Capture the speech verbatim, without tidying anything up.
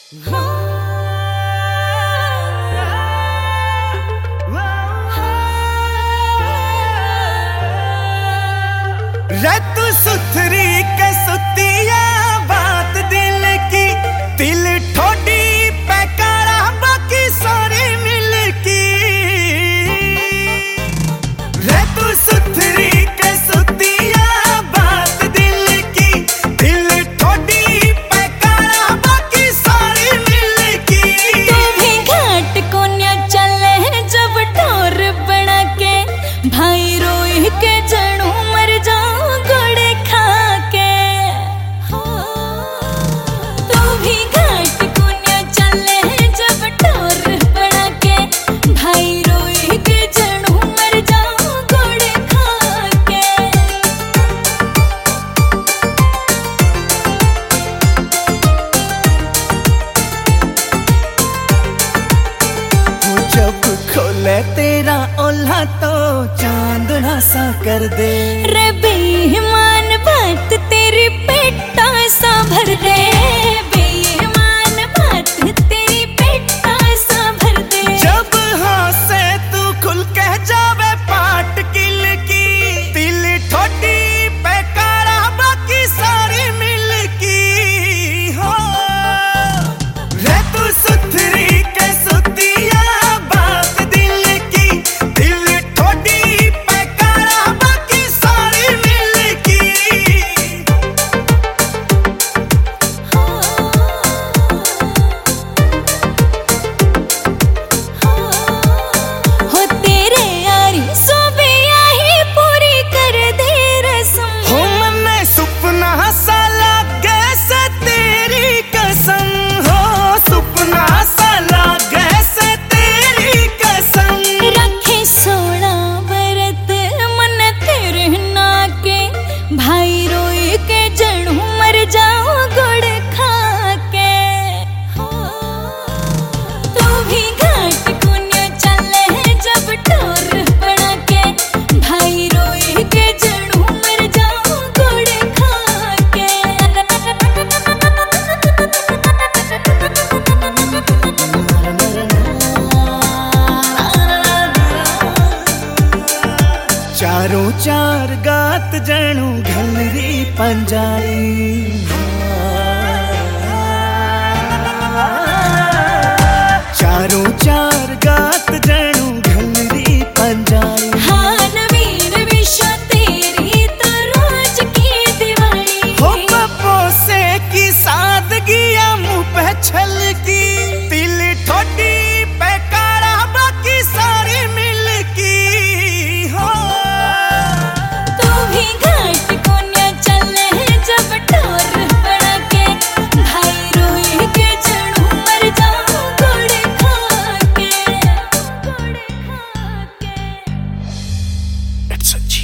रत सुथरी के सुतिया बात दिल की, दिल ठोडी पैकारा बाकी सारे मिल की। रत सुथरी के सुतिया बात दिल की, दिल ठोडी पैकारा बाकी सारे मिल की। तू भी घाट को न्या चले जब ठोर बना के, भाई रोई के जड़ू मर जाऊं गोड़े खा के। तू भी घाट को न्या चले जब ठोर बना के, भाई रोई के जड़ू मर जाऊं गोड़े खा के। जब खोले तेरा ओल्हा तो चांदना सा कर दे। रे बेईमान बात तेरी पेटा सा भर दे, बेईमान बात तेरी पेटा सा भर दे। जब हंसे तू खुल के जावे पाट किल की, दिल ठोडी पैकारा बाकी सारी मिल की। हो रे तू सुथरी के सुतिया बात दिल की, दिल ठोडी पैकारा बाकी सारी मिल की। हो तेरे यारी सोबे आही पूरी कर दे रस्म। हो मन्ने सुपना सा लागे से तेरी कसम, हो सुपना सा लागे से तेरी कसम। रखे सोना बरत मन तेरे ना के, भाई रोई के जड़ू मर जाऊं गुड़ खा के। तू भी घाट को न्या चले जब ठोर बना के, भाई रोई के जड़ू मर जाऊं गुड़ खा के। चारों चार गात जणू घलरी पंजाली। चारों चार गात जणू घलरी पंजाली। हाँ नवीन विश्व तेरी तो रोज की दिवाली। हो बपोसे की सादगिया मुँह पे छलकी, दिल ठोडी पैकारा बाकी सारी मिल की। हो तू भी घाट को न्या चले जब ठोर बना के, भाई रोई के जड़ू मर जाऊं गोड़े खा के, गोड़े खा के। It's a